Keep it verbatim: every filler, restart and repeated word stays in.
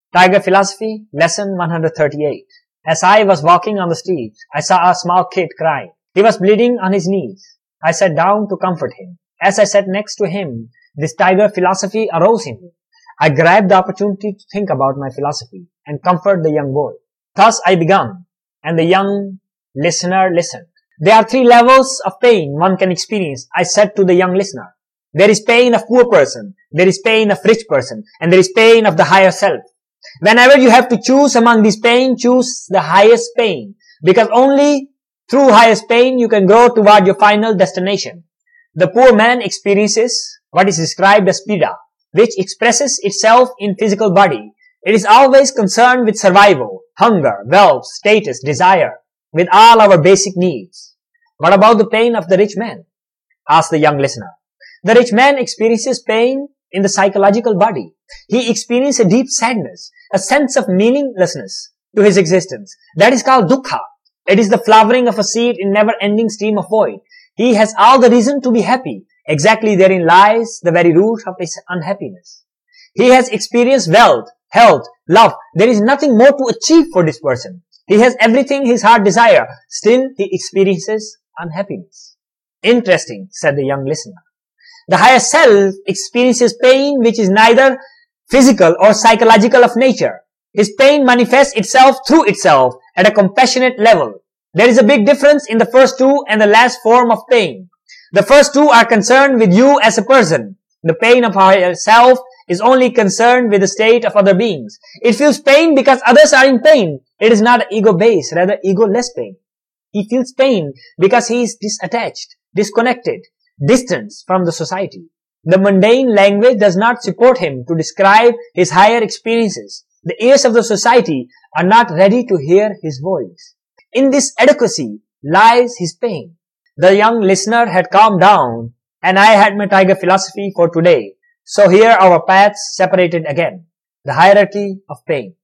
Tiger Philosophy, Lesson one hundred thirty-eight. As I was walking on the street, I saw a small kid crying. He was bleeding on his knees. I sat down to comfort him. As I sat next to him, this Tiger Philosophy arose in me. I grabbed the opportunity to think about my philosophy and comfort the young boy. Thus I began, and the young listener listened. There are three levels of pain one can experience, I said to the young listener. There is pain of poor person, there is pain of rich person, and there is pain of the higher self. Whenever you have to choose among these pain, choose the highest pain, because only through highest pain you can grow toward your final destination. The poor man experiences what is described as pida, which expresses itself in physical body. It is always concerned with survival, hunger, wealth, status, desire, with all our basic needs. What about the pain of the rich man? Asked the young listener. The rich man experiences pain in the psychological body. He experiences a deep sadness, a sense of meaninglessness to his existence. That is called dukkha. It is the flowering of a seed in never-ending stream of void. He has all the reason to be happy. Exactly therein lies the very root of his unhappiness. He has experienced wealth, health, love. There is nothing more to achieve for this person. He has everything his heart desires. Still, he experiences unhappiness. Interesting, said the young listener. The higher self experiences pain which is neither physical or psychological of nature. His pain manifests itself through itself at a compassionate level. There is a big difference in the first two and the last form of pain. The first two are concerned with you as a person. The pain of higher self is only concerned with the state of other beings. It feels pain because others are in pain. It is not ego-based, rather ego-less pain. He feels pain because he is disattached, disconnected, distanced from the society. The mundane language does not support him to describe his higher experiences. The ears of the society are not ready to hear his voice. In this adequacy lies his pain. The young listener had calmed down, and I had my Tiger Philosophy for today. So here our paths separated again. The hierarchy of pain.